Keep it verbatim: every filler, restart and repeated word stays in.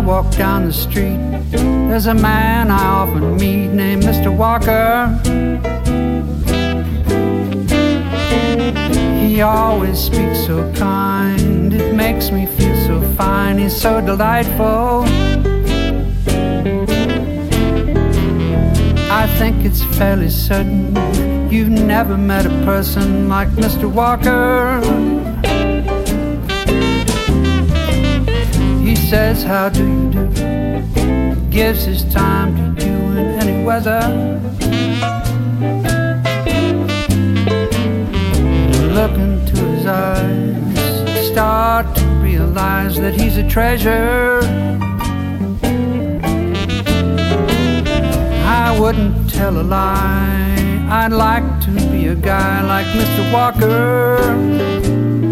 walk down the street, there's a man I often meet named Mister Walker. He always speaks so kind, it makes me feel so fine. He's so delightful. I think it's fairly certain you've never met a person like Mister Walker. He says, how do you do? Gives his time to you in any weather. Look into his eyes, start to realize that he's a treasure. I wouldn't tell a lie, I'd like to be a guy like Mister Walker.